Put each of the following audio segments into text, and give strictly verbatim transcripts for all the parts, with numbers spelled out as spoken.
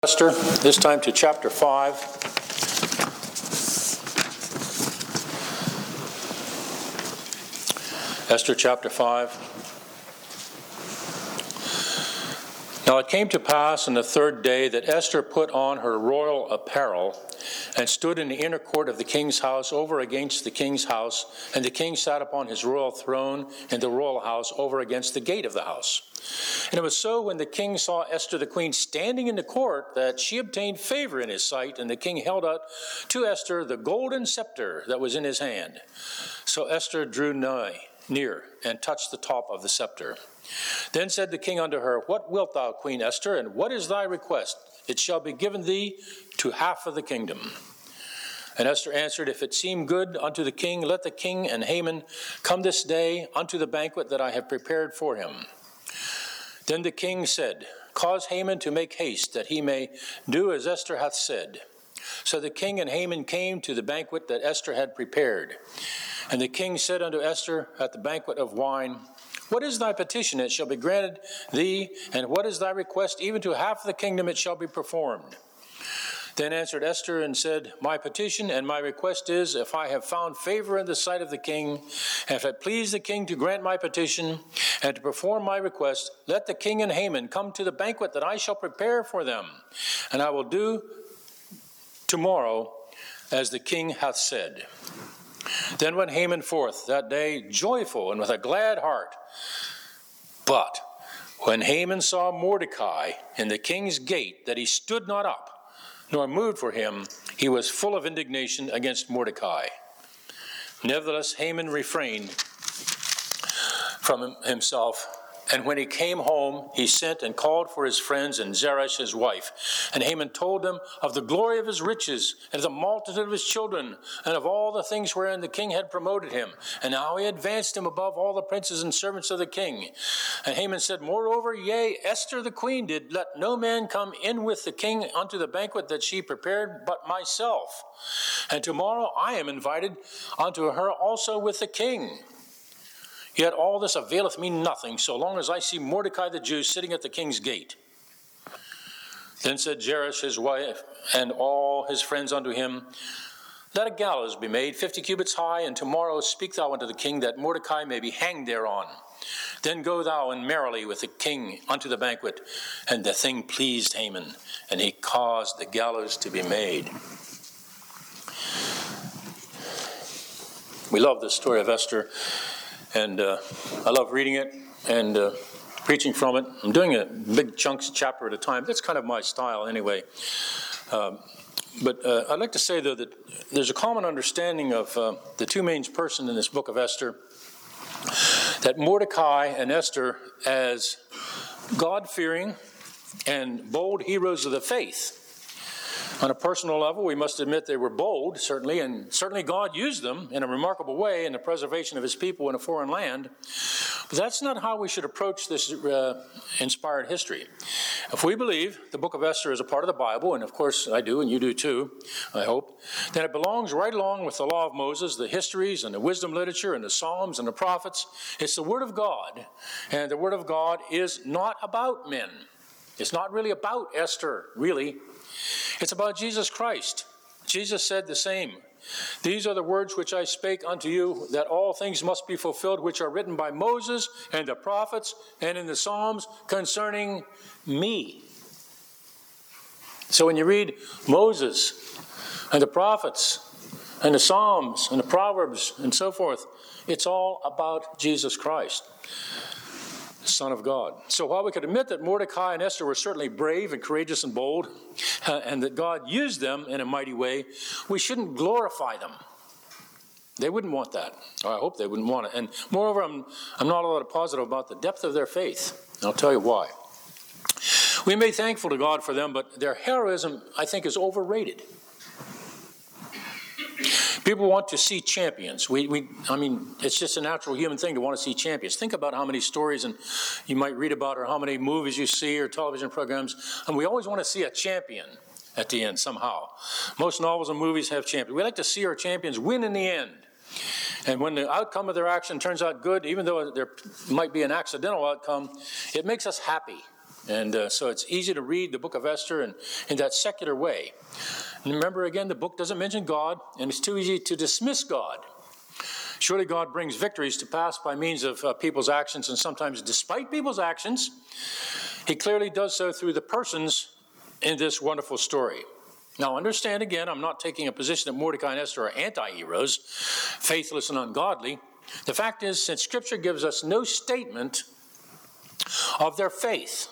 Esther, this time to chapter five. Esther chapter five. Now it came to pass on the third day that Esther put on her royal apparel and stood in the inner court of the king's house over against the king's house, and the king sat upon his royal throne in the royal house over against the gate of the house. And it was so when the king saw Esther the queen standing in the court that she obtained favor in his sight, and the king held out to Esther the golden scepter that was in his hand. So Esther drew nigh, near, and touched the top of the scepter. Then said the king unto her, What wilt thou, Queen Esther, and what is thy request? It shall be given thee to half of the kingdom. And Esther answered, If it seem good unto the king, let the king and Haman come this day unto the banquet that I have prepared for him. Then the king said, Cause Haman to make haste, that he may do as Esther hath said. So the king and Haman came to the banquet that Esther had prepared. And the king said unto Esther at the banquet of wine, What is thy petition? It shall be granted thee, and what is thy request? Even to half the kingdom it shall be performed. Then answered Esther and said, My petition and my request is, if I have found favor in the sight of the king, and if it please the king to grant my petition and to perform my request, let the king and Haman come to the banquet that I shall prepare for them, and I will do tomorrow as the king hath said. Then went Haman forth that day joyful and with a glad heart. But when Haman saw Mordecai in the king's gate, that he stood not up, nor moved for him, he was full of indignation against Mordecai. Nevertheless, Haman refrained from himself, and when he came home, he sent and called for his friends and Zeresh his wife. And Haman told them of the glory of his riches, and of the multitude of his children, and of all the things wherein the king had promoted him, and how he advanced him above all the princes and servants of the king. And Haman said, Moreover, yea, Esther the queen did let no man come in with the king unto the banquet that she prepared but myself. And tomorrow I am invited unto her also with the king. Yet all this availeth me nothing, so long as I see Mordecai the Jew sitting at the king's gate. Then said Zeresh his wife and all his friends unto him, Let a gallows be made fifty cubits high, and tomorrow speak thou unto the king, that Mordecai may be hanged thereon. Then go thou and merrily with the king unto the banquet. And the thing pleased Haman, and he caused the gallows to be made. We love this story of Esther. And uh, I love reading it and uh, preaching from it. I'm doing a big chunks chapter at a time. That's kind of my style anyway. Um, but uh, I'd like to say, though, that there's a common understanding of uh, the two main persons in this book of Esther, that Mordecai and Esther as God-fearing and bold heroes of the faith. On a personal level, we must admit they were bold, certainly, and certainly God used them in a remarkable way in the preservation of his people in a foreign land. But that's not how we should approach this uh, inspired history. If we believe the book of Esther is a part of the Bible, and of course I do, and you do too, I hope, then it belongs right along with the law of Moses, the histories and the wisdom literature and the Psalms and the prophets. It's the Word of God, and the Word of God is not about men. It's not really about Esther, really. It's about Jesus Christ. Jesus said the same. These are the words which I spake unto you, that all things must be fulfilled which are written by Moses and the prophets and in the Psalms concerning me. So when you read Moses and the prophets and the Psalms and the Proverbs and so forth, it's all about Jesus Christ, the Son of God. So while we could admit that Mordecai and Esther were certainly brave and courageous and bold, uh, and that God used them in a mighty way, we shouldn't glorify them. They wouldn't want that. Or I hope they wouldn't want it. And moreover, I'm, I'm not all that positive about the depth of their faith. And I'll tell you why. We may be thankful to God for them, but their heroism, I think, is overrated. People want to see champions. We, we, I mean, it's just a natural human thing to want to see champions. Think about how many stories and you might read about, or how many movies you see, or television programs, and we always want to see a champion at the end somehow. Most novels and movies have champions. We like to see our champions win in the end. And when the outcome of their action turns out good, even though there might be an accidental outcome, it makes us happy. And uh, so it's easy to read the book of Esther in, in that secular way. And remember, again, the book doesn't mention God, and it's too easy to dismiss God. Surely God brings victories to pass by means of uh, people's actions, and sometimes despite people's actions. He clearly does so through the persons in this wonderful story. Now, understand again, I'm not taking a position that Mordecai and Esther are anti-heroes, faithless and ungodly. The fact is, since Scripture gives us no statement of their faith,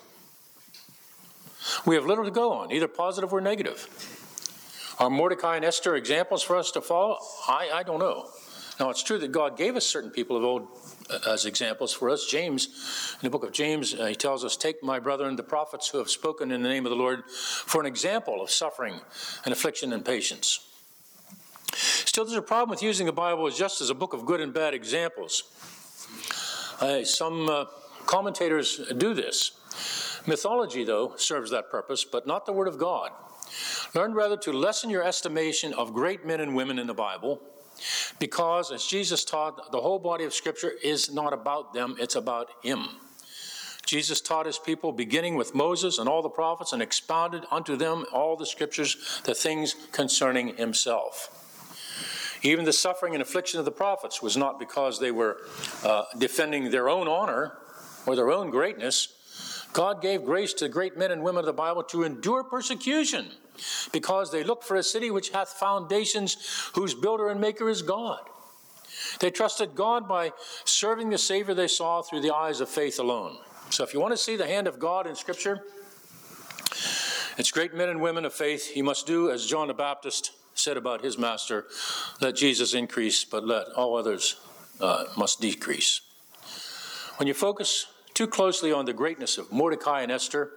we have little to go on, either positive or negative. Are Mordecai and Esther examples for us to follow? I, I don't know. Now, it's true that God gave us certain people of old uh, as examples for us. James, in the book of James, uh, he tells us, take my brethren, the prophets who have spoken in the name of the Lord, for an example of suffering and affliction and patience. Still, there's a problem with using the Bible as just as a book of good and bad examples. Uh, some uh, commentators do this. Mythology, though, serves that purpose, but not the Word of God. Learn rather to lessen your estimation of great men and women in the Bible, because, as Jesus taught, the whole body of Scripture is not about them, it's about Him. Jesus taught His people, beginning with Moses and all the prophets, and expounded unto them all the Scriptures, the things concerning Himself. Even the suffering and affliction of the prophets was not because they were uh, defending their own honor or their own greatness. God gave grace to great men and women of the Bible to endure persecution, because they look for a city which hath foundations, whose builder and maker is God. They trusted God by serving the Savior they saw through the eyes of faith alone. So if you want to see the hand of God in Scripture, it's great men and women of faith. You must do as John the Baptist said about his master, let Jesus increase, but let all others uh, must decrease. When you focus too closely on the greatness of Mordecai and Esther,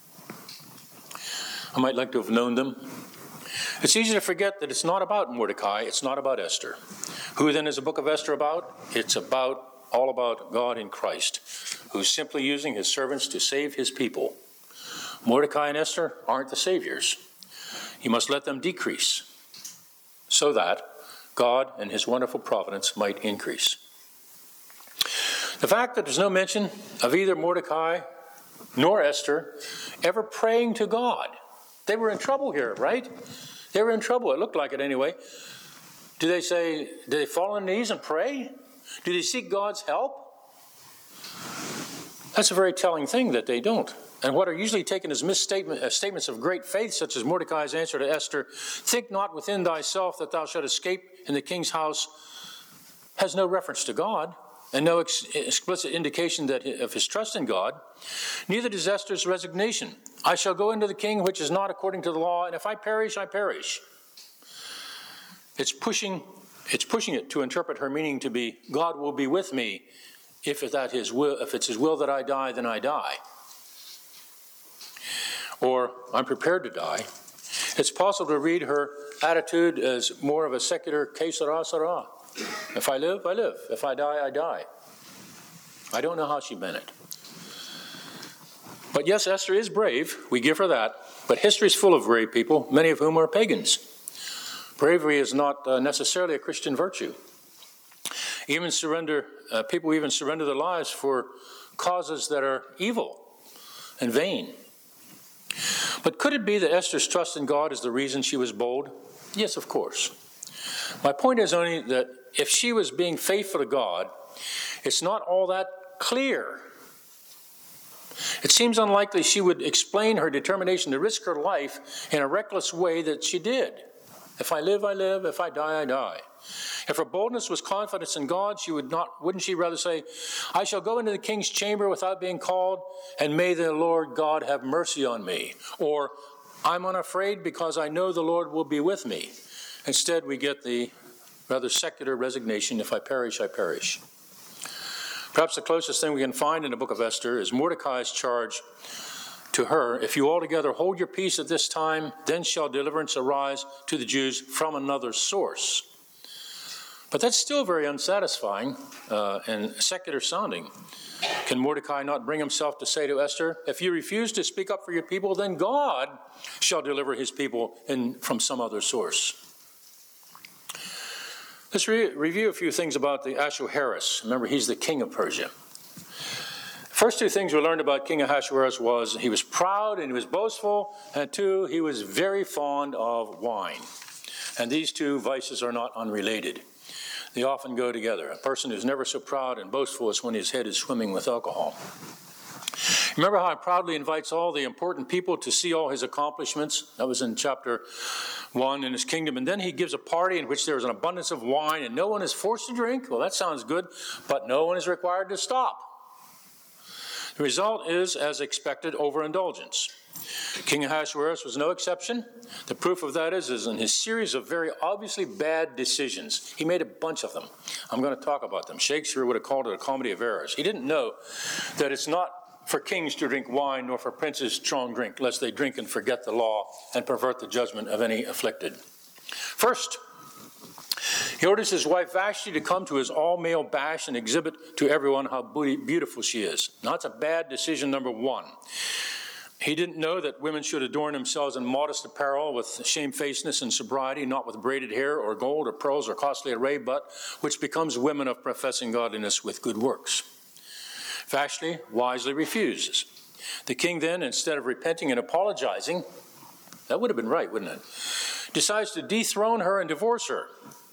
I might like to have known them. It's easy to forget that it's not about Mordecai, it's not about Esther. Who then is the book of Esther about? It's about, all about God in Christ, who's simply using his servants to save his people. Mordecai and Esther aren't the saviors. You must let them decrease, so that God and his wonderful providence might increase. The fact that there's no mention of either Mordecai nor Esther ever praying to God. They were in trouble here, right? They were in trouble. It looked like it anyway. Do they say, do they fall on their knees and pray? Do they seek God's help? That's a very telling thing that they don't. And what are usually taken as misstatement, as statements of great faith, such as Mordecai's answer to Esther, think not within thyself that thou shalt escape in the king's house, has no reference to God, and no ex- explicit indication that of his trust in God. Neither does Esther's resignation. I shall go into the king, which is not according to the law, and if I perish, I perish. It's pushing, it's pushing it to interpret her meaning to be, God will be with me. If that his will, if it's his will that I die, then I die. Or I'm prepared to die. It's possible to read her attitude as more of a secular que sera, sera. If I live, I live. If I die, I die. I don't know how she meant it. But yes, Esther is brave. We give her that. But history is full of brave people, many of whom are pagans. Bravery is not uh, necessarily a Christian virtue. Even surrender, uh, people even surrender their lives for causes that are evil and vain. But could it be that Esther's trust in God is the reason she was bold? Yes, of course. My point is only that if she was being faithful to God, it's not all that clear. It seems unlikely she would explain her determination to risk her life in a reckless way that she did. If I live, I live. If I die, I die. If her boldness was confidence in God, she would not, wouldn't she rather say, I shall go into the king's chamber without being called, and may the Lord God have mercy on me. Or, I'm unafraid because I know the Lord will be with me. Instead, we get the rather secular resignation, if I perish, I perish. Perhaps the closest thing we can find in the book of Esther is Mordecai's charge to her, if you altogether hold your peace at this time, then shall deliverance arise to the Jews from another source. But that's still very unsatisfying uh, and secular sounding. Can Mordecai not bring himself to say to Esther, if you refuse to speak up for your people, then God shall deliver his people in, from some other source? Let's re- review a few things about the Ahasuerus. Remember, he's the king of Persia. First two things we learned about King Ahasuerus was he was proud and he was boastful, and two, he was very fond of wine. And these two vices are not unrelated. They often go together. A person who's never so proud and boastful is when his head is swimming with alcohol. Remember how he proudly invites all the important people to see all his accomplishments? That was in chapter one in his kingdom. And then he gives a party in which there is an abundance of wine and no one is forced to drink. Well, that sounds good, but no one is required to stop. The result is, as expected, overindulgence. King Ahasuerus was no exception. The proof of that is, is in his series of very obviously bad decisions. He made a bunch of them. I'm going to talk about them. Shakespeare would have called it a comedy of errors. He didn't know that it's not for kings to drink wine, nor for princes strong drink, lest they drink and forget the law and pervert the judgment of any afflicted. First, he orders his wife Vashti to come to his all-male bash and exhibit to everyone how beautiful she is. Now, that's a bad decision, number one. He didn't know that women should adorn themselves in modest apparel with shamefacedness and sobriety, not with braided hair or gold or pearls or costly array, but which becomes women of professing godliness with good works. Vashti wisely refuses. The king then, instead of repenting and apologizing, that would have been right, wouldn't it, decides to dethrone her and divorce her.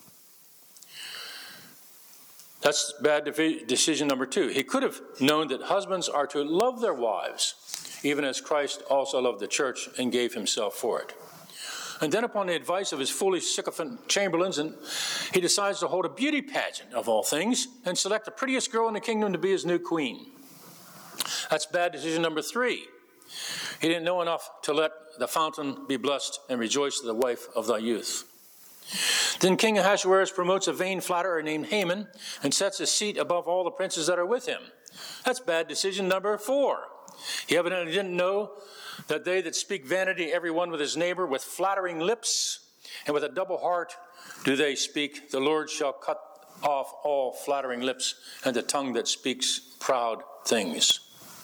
That's bad decision number two. He could have known that husbands are to love their wives, even as Christ also loved the church and gave himself for it. And then upon the advice of his foolish sycophant chamberlains, and he decides to hold a beauty pageant, of all things, and select the prettiest girl in the kingdom to be his new queen. That's bad decision number three. He didn't know enough to let the fountain be blessed and rejoice the wife of thy youth. Then King Ahasuerus promotes a vain flatterer named Haman and sets his seat above all the princes that are with him. That's bad decision number four. He evidently didn't know that they that speak vanity, every one with his neighbor, with flattering lips and with a double heart do they speak. The Lord shall cut off all flattering lips and the tongue that speaks proud things.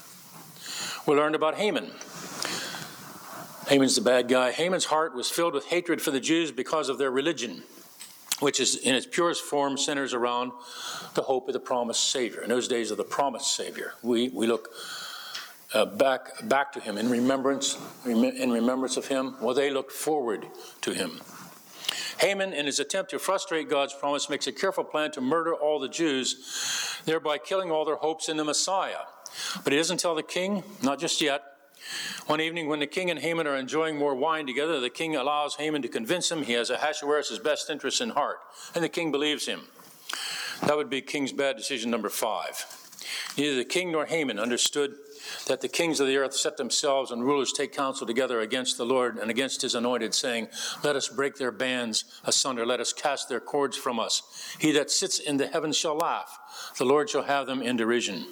We learned about Haman. Haman's the bad guy. Haman's heart was filled with hatred for the Jews because of their religion, which is in its purest form centers around the hope of the promised Savior. In those days of the promised Savior, we, we look uh, back back to him in remembrance, in remembrance of him. Well, they looked forward to him. Haman, in his attempt to frustrate God's promise, makes a careful plan to murder all the Jews, thereby killing all their hopes in the Messiah. But he doesn't tell the king, not just yet. One evening when the king and Haman are enjoying more wine together, the king allows Haman to convince him he has Ahasuerus' best interests in heart, and the king believes him. That would be king's bad decision number five. Neither the king nor Haman understood that the kings of the earth set themselves and rulers take counsel together against the Lord and against his anointed, saying, let us break their bands asunder, let us cast their cords from us. He that sits in the heavens shall laugh, the Lord shall have them in derision.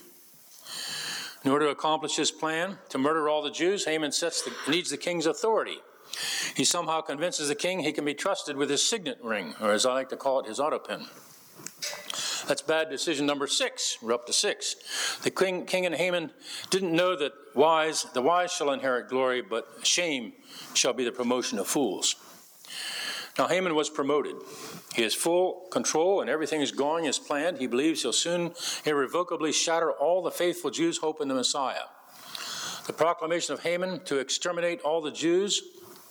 In order to accomplish his plan to murder all the Jews, Haman sets the, needs the king's authority. He somehow convinces the king he can be trusted with his signet ring, or as I like to call it, his auto pen. That's bad decision number six. We're up to six. The king, king and Haman didn't know that wise, the wise shall inherit glory, but shame shall be the promotion of fools. Now Haman was promoted. He has full control and everything is going as planned. He believes he'll soon irrevocably shatter all the faithful Jews' hope in the Messiah. The proclamation of Haman to exterminate all the Jews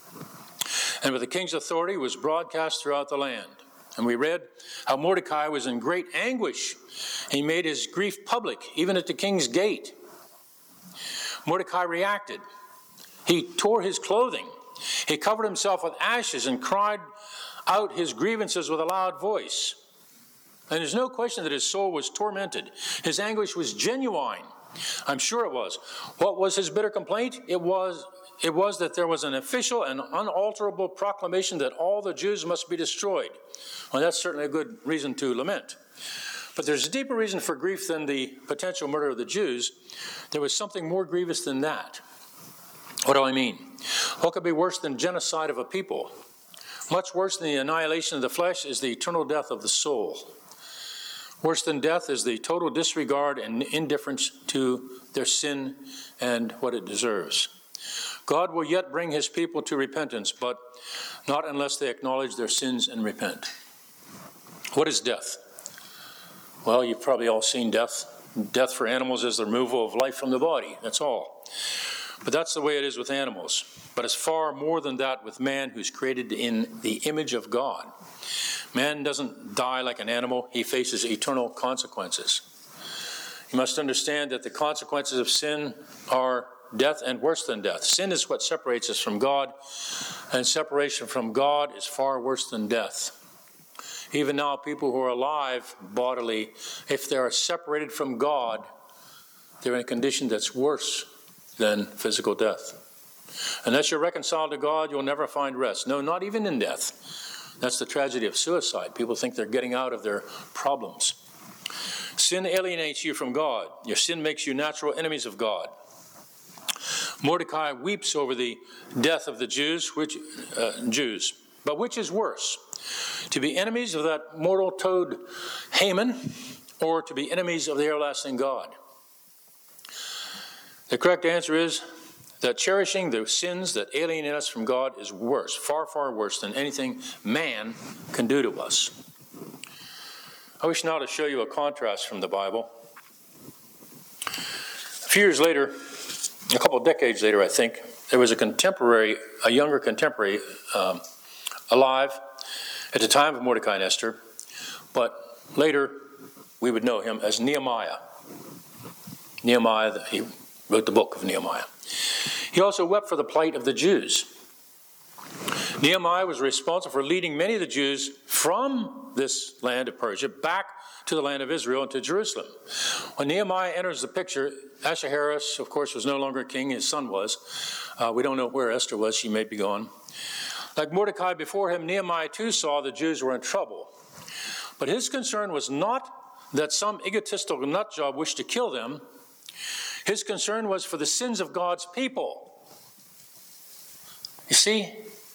and with the king's authority was broadcast throughout the land. And we read how Mordecai was in great anguish. He made his grief public, even at the king's gate. Mordecai reacted. He tore his clothing. He covered himself with ashes and cried out his grievances with a loud voice. And there's no question that his soul was tormented. His anguish was genuine. I'm sure it was. What was his bitter complaint? It was, it was that there was an official and unalterable proclamation that all the Jews must be destroyed. Well, that's certainly a good reason to lament. But there's a deeper reason for grief than the potential murder of the Jews. There was something more grievous than that. What do I mean? What could be worse than genocide of a people? Much worse than the annihilation of the flesh is the eternal death of the soul. Worse than death is the total disregard and indifference to their sin and what it deserves. God will yet bring his people to repentance, but not unless they acknowledge their sins and repent. What is death? Well, you've probably all seen death. Death for animals is the removal of life from the body. That's all. But that's the way it is with animals. But it's far more than that with man, who's created in the image of God. Man doesn't die like an animal. He faces eternal consequences. You must understand that the consequences of sin are death and worse than death. Sin is what separates us from God, and separation from God is far worse than death. Even now, people who are alive bodily, if they are separated from God, they're in a condition that's worse than physical death. Unless you're reconciled to God, you'll never find rest. No, not even in death. That's the tragedy of suicide. People think they're getting out of their problems. Sin alienates you from God. Your sin makes you natural enemies of God. Mordecai weeps over the death of the Jews, which uh, Jews. But which is worse? To be enemies of that mortal toad Haman, or to be enemies of the everlasting God? The correct answer is that cherishing the sins that alienate us from God is worse, far, far worse than anything man can do to us. I wish now to show you a contrast from the Bible. A few years later, a couple of decades later, I think, there was a contemporary, a younger contemporary um, alive at the time of Mordecai and Esther, but later we would know him as Nehemiah. Nehemiah, he wrote the book of Nehemiah. He also wept for the plight of the Jews. Nehemiah was responsible for leading many of the Jews from this land of Persia back to the land of Israel and to Jerusalem. When Nehemiah enters the picture, Ahasuerus, of course, was no longer king. His son was. Uh, we don't know where Esther was. She may be gone. Like Mordecai before him, Nehemiah too saw the Jews were in trouble. But his concern was not that some egotistical nutjob wished to kill them. His concern was for the sins of God's people. You see,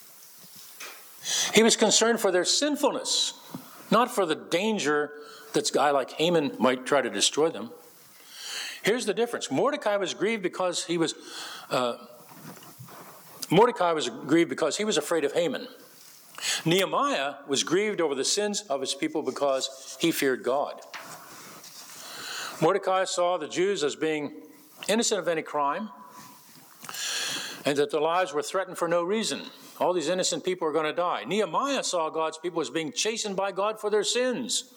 he was concerned for their sinfulness, not for the danger that a guy like Haman might try to destroy them. Here's the difference. Mordecai was grieved because he was uh, Mordecai was grieved because he was afraid of Haman. Nehemiah was grieved over the sins of his people because he feared God. Mordecai saw the Jews as being innocent of any crime, and that their lives were threatened for no reason. All these innocent people are going to die. Nehemiah saw God's people as being chastened by God for their sins.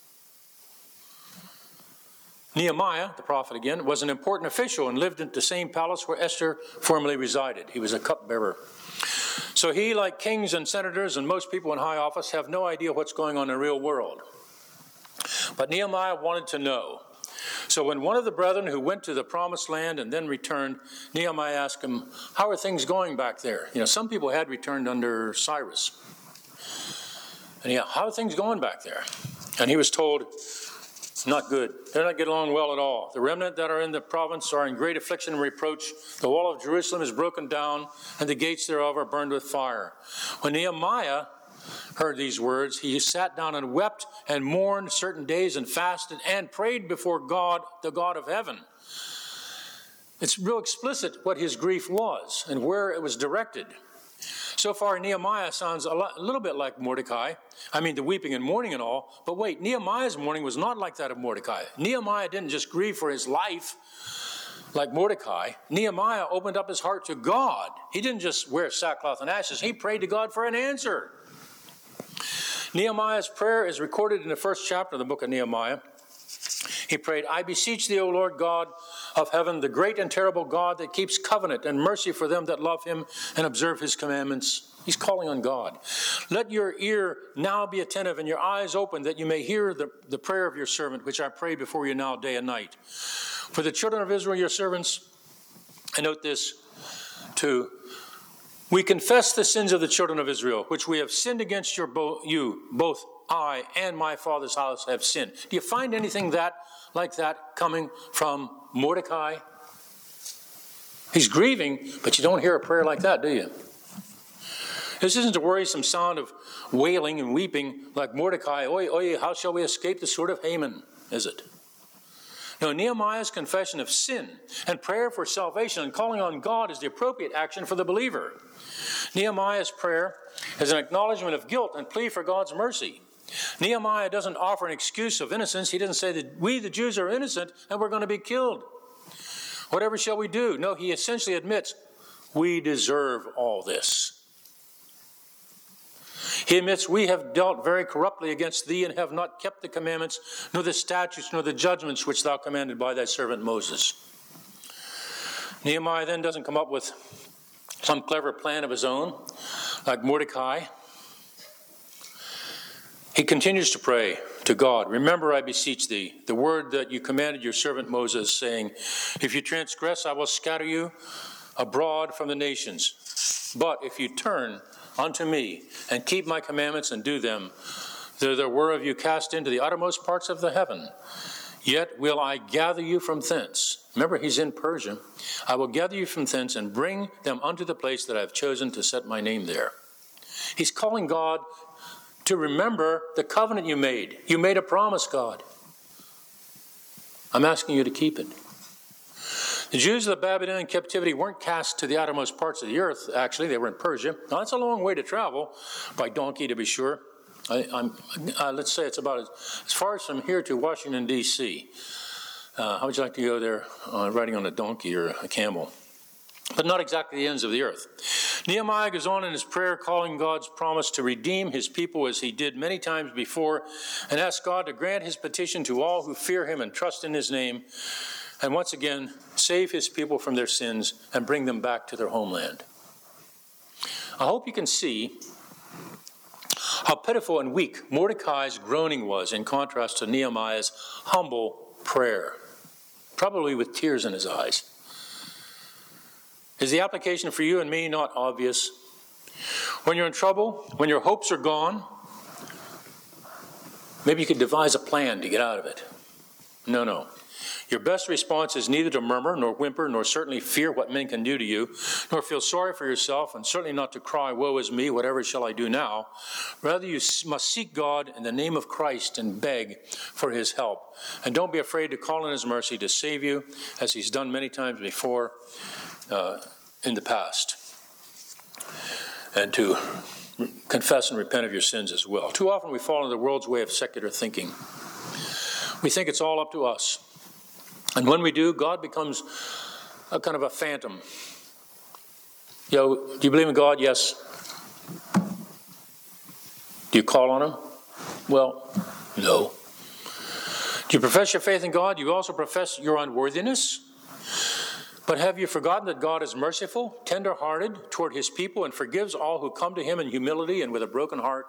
Nehemiah, the prophet again, was an important official and lived in the same palace where Esther formerly resided. He was a cupbearer. So he, like kings and senators and most people in high office, have no idea what's going on in the real world. But Nehemiah wanted to know. So when one of the brethren who went to the promised land and then returned, Nehemiah asked him, how are things going back there? You know, some people had returned under Cyrus. And yeah, how are things going back there? And he was told, not good. They're not getting along well at all. The remnant that are in the province are in great affliction and reproach. The wall of Jerusalem is broken down, and the gates thereof are burned with fire. When Nehemiah heard these words, he sat down and wept and mourned certain days and fasted and prayed before God, the God of heaven. It's real explicit what his grief was and where it was directed. So far, Nehemiah sounds a, lot, a little bit like Mordecai. I mean, the weeping and mourning and all. But wait, Nehemiah's mourning was not like that of Mordecai. Nehemiah didn't just grieve for his life like Mordecai. Nehemiah opened up his heart to God. He didn't just wear sackcloth and ashes. He prayed to God for an answer. Nehemiah's prayer is recorded in the first chapter of the book of Nehemiah. He prayed, I beseech thee, O Lord God of heaven, the great and terrible God that keeps covenant and mercy for them that love him and observe his commandments. He's calling on God. Let your ear now be attentive and your eyes open, that you may hear the, the prayer of your servant, which I pray before you now day and night. For the children of Israel, your servants, and note this too, we confess the sins of the children of Israel, which we have sinned against your bo- you, both I and my father's house have sinned. Do you find anything that like that coming from Mordecai? He's grieving, but you don't hear a prayer like that, do you? This isn't a worrisome sound of wailing and weeping like Mordecai. Oi, oi, how shall we escape the sword of Haman, is it? No, Nehemiah's confession of sin and prayer for salvation and calling on God is the appropriate action for the believer. Nehemiah's prayer is an acknowledgement of guilt and plea for God's mercy. Nehemiah doesn't offer an excuse of innocence. He doesn't say that we, the Jews, are innocent and we're going to be killed. Whatever shall we do? No, he essentially admits we deserve all this. He admits we have dealt very corruptly against thee and have not kept the commandments, nor the statutes, nor the judgments which thou commanded by thy servant Moses. Nehemiah then doesn't come up with some clever plan of his own, like Mordecai. He continues to pray to God, remember, I beseech thee, the word that you commanded your servant Moses, saying, if you transgress, I will scatter you abroad from the nations. But if you turn unto me and keep my commandments and do them, though there were of you cast into the uttermost parts of the heaven, yet will I gather you from thence. Remember, he's in Persia. I will gather you from thence and bring them unto the place that I have chosen to set my name there. He's calling God to remember the covenant you made. You made a promise, God. I'm asking you to keep it. The Jews of the Babylonian captivity weren't cast to the outermost parts of the earth, actually. They were in Persia. Now, that's a long way to travel, by donkey to be sure. I, I'm, uh, let's say it's about as, as far as from here to Washington, D C Uh, how would you like to go there uh, riding on a donkey or a camel? But not exactly the ends of the earth. Nehemiah goes on in his prayer, calling God's promise to redeem his people as he did many times before, and asks God to grant his petition to all who fear him and trust in his name, and once again, save his people from their sins and bring them back to their homeland. I hope you can see how pitiful and weak Mordecai's groaning was in contrast to Nehemiah's humble prayer, probably with tears in his eyes. Is the application for you and me not obvious? When you're in trouble, when your hopes are gone, maybe you could devise a plan to get out of it. No, no. Your best response is neither to murmur, nor whimper, nor certainly fear what men can do to you, nor feel sorry for yourself, and certainly not to cry, woe is me, whatever shall I do now? Rather, you must seek God in the name of Christ and beg for his help. And don't be afraid to call on his mercy to save you, as he's done many times before uh, in the past. And to confess and repent of your sins as well. Too often we fall into the world's way of secular thinking. We think it's all up to us. And when we do, God becomes a kind of a phantom. You know, do you believe in God? Yes. Do you call on him? Well, no. Do you profess your faith in God? Do you also profess your unworthiness? But have you forgotten that God is merciful, tender-hearted toward his people, and forgives all who come to him in humility and with a broken heart?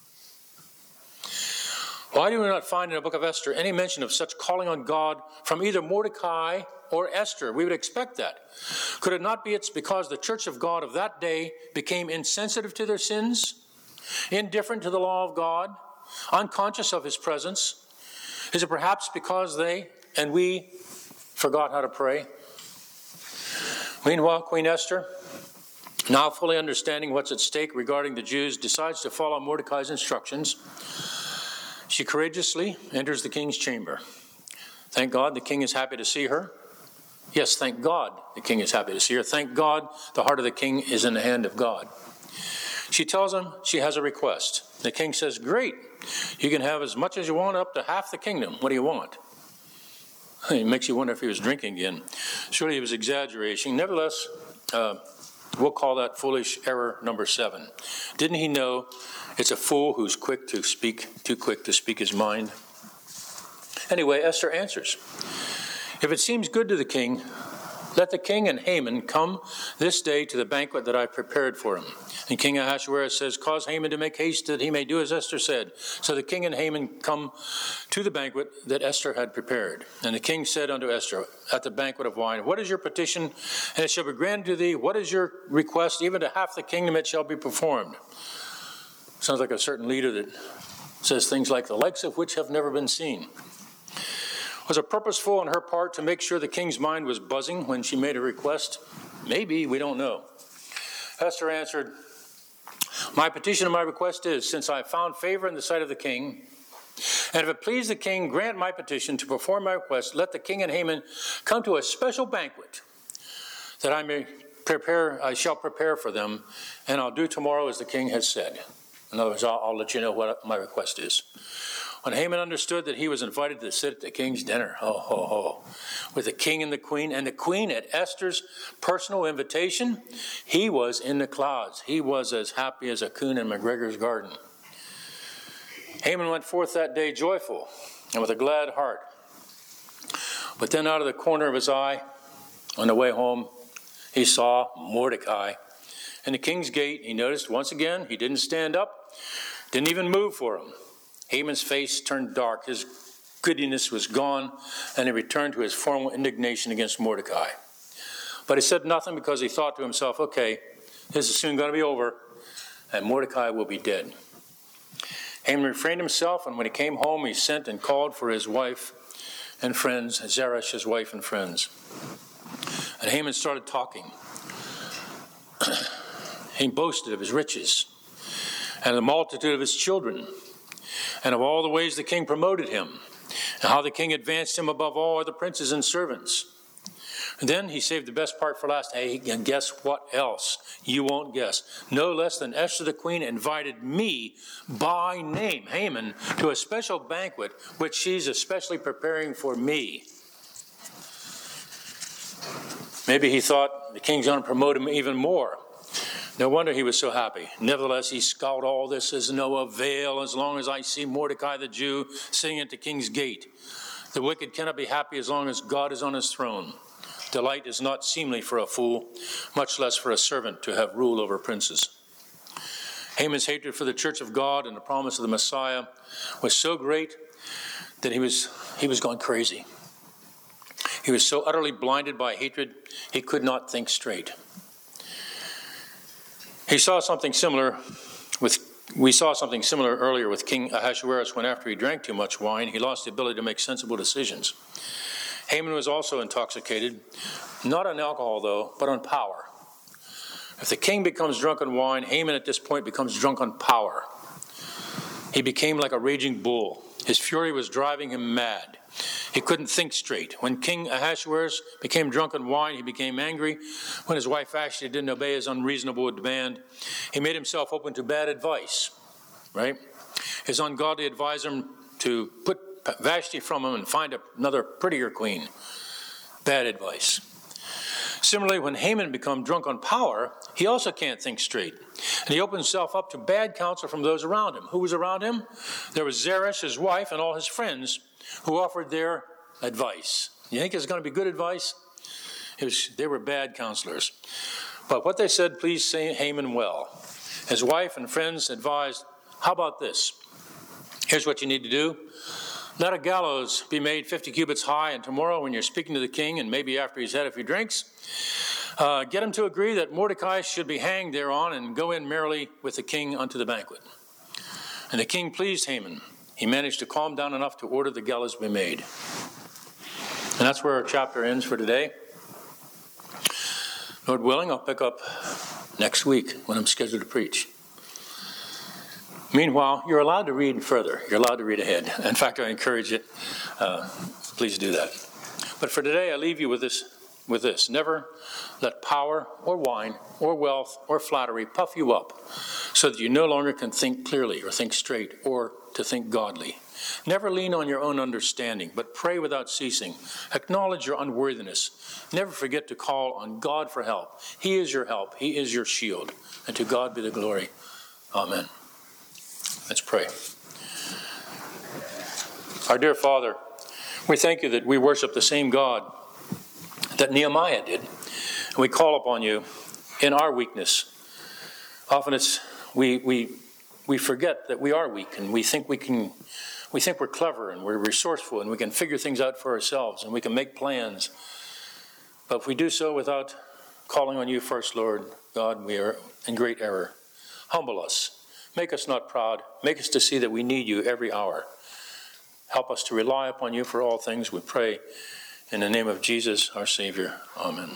Why do we not find in the book of Esther any mention of such calling on God from either Mordecai or Esther? We would expect that. Could it not be it's because the church of God of that day became insensitive to their sins, indifferent to the law of God, unconscious of his presence? Is it perhaps because they and we forgot how to pray? Meanwhile, Queen Esther, now fully understanding what's at stake regarding the Jews, decides to follow Mordecai's instructions. She courageously enters the king's chamber. Thank God the king is happy to see her. Yes, thank God the king is happy to see her. Thank God the heart of the king is in the hand of God. She tells him she has a request. The king says, great, you can have as much as you want, up to half the kingdom. What do you want? It makes you wonder if he was drinking again. Surely he was exaggerating. Nevertheless, uh, we'll call that foolish error number seven. Didn't he know it's a fool who's quick to speak, too quick to speak his mind? Anyway, Esther answers. If it seems good to the king, let the king and Haman come this day to the banquet that I prepared for him. And King Ahasuerus says, cause Haman to make haste that he may do as Esther said. So the king and Haman come to the banquet that Esther had prepared. And the king said unto Esther at the banquet of wine, what is your petition? And it shall be granted to thee. What is your request? Even to half the kingdom it shall be performed. Sounds like a certain leader that says things like, the likes of which have never been seen. Was it purposeful on her part to make sure the king's mind was buzzing when she made a request? Maybe, we don't know. Esther answered, my petition and my request is, since I have found favor in the sight of the king, and if it please the king, grant my petition to perform my request, let the king and Haman come to a special banquet that I may prepare, I shall prepare for them, and I'll do tomorrow as the king has said. In other words, I'll, I'll let you know what my request is. When Haman understood that he was invited to sit at the king's dinner, oh, ho, ho, with the king and the queen, and the queen at Esther's personal invitation, he was in the clouds. He was as happy as a coon in McGregor's garden. Haman went forth that day joyful and with a glad heart. But then out of the corner of his eye, on the way home, he saw Mordecai. In the king's gate, he noticed once again, he didn't stand up, didn't even move for him. Haman's face turned dark, his goodiness was gone, and he returned to his former indignation against Mordecai. But he said nothing because he thought to himself, okay, this is soon going to be over, and Mordecai will be dead. Haman refrained himself, and when he came home, he sent and called for his wife and friends, Zeresh, his wife and friends. And Haman started talking. He boasted of his riches and the multitude of his children, and of all the ways the king promoted him, and how the king advanced him above all other princes and servants. And then he saved the best part for last. Hey, and guess what else? You won't guess. No less than Esther the queen invited me by name, Haman, to a special banquet which she's especially preparing for me. Maybe he thought the king's going to promote him even more. No wonder he was so happy. Nevertheless, he scowled, all this is no avail as long as I see Mordecai the Jew sitting at the king's gate. The wicked cannot be happy as long as God is on his throne. Delight is not seemly for a fool, much less for a servant to have rule over princes. Haman's hatred for the church of God and the promise of the Messiah was so great that he was, he was going crazy. He was so utterly blinded by hatred, he could not think straight. He saw something similar with, we saw something similar earlier with King Ahasuerus when after he drank too much wine, he lost the ability to make sensible decisions. Haman was also intoxicated, not on alcohol though, but on power. If the king becomes drunk on wine, Haman at this point becomes drunk on power. He became like a raging bull. His fury was driving him mad. He couldn't think straight. When King Ahasuerus became drunk on wine, he became angry. When his wife Vashti didn't obey his unreasonable demand, he made himself open to bad advice, right? His ungodly advised him to put Vashti from him and find another prettier queen. Bad advice. Similarly, when Haman becomes drunk on power, he also can't think straight. And he opened himself up to bad counsel from those around him. Who was around him? There was Zeresh, his wife, and all his friends who offered their advice. You think it's going to be good advice? It was, they were bad counselors. But what they said pleased Haman well. His wife and friends advised, how about this? Here's what you need to do. Let a gallows be made fifty cubits high, and tomorrow when you're speaking to the king, and maybe after he's had a few drinks, uh, get him to agree that Mordecai should be hanged thereon and go in merrily with the king unto the banquet. And the king pleased Haman. He managed to calm down enough to order the gallows be made. And that's where our chapter ends for today. Lord willing, I'll pick up next week when I'm scheduled to preach. Meanwhile, you're allowed to read further. You're allowed to read ahead. In fact, I encourage it. Uh, please do that. But for today, I leave you with this, with this. Never let power or wine or wealth or flattery puff you up so that you no longer can think clearly or think straight or to think godly. Never lean on your own understanding, but pray without ceasing. Acknowledge your unworthiness. Never forget to call on God for help. He is your help. He is your shield. And to God be the glory. Amen. Let's pray. Our dear Father, we thank you that we worship the same God that Nehemiah did. And we call upon you in our weakness. Often it's we we we forget that we are weak, and we think we can we think we're clever and we're resourceful and we can figure things out for ourselves and we can make plans. But if we do so without calling on you first, Lord God, we are in great error. Humble us. Make us not proud. Make us to see that we need you every hour. Help us to rely upon you for all things, we pray. In the name of Jesus, our Savior. Amen.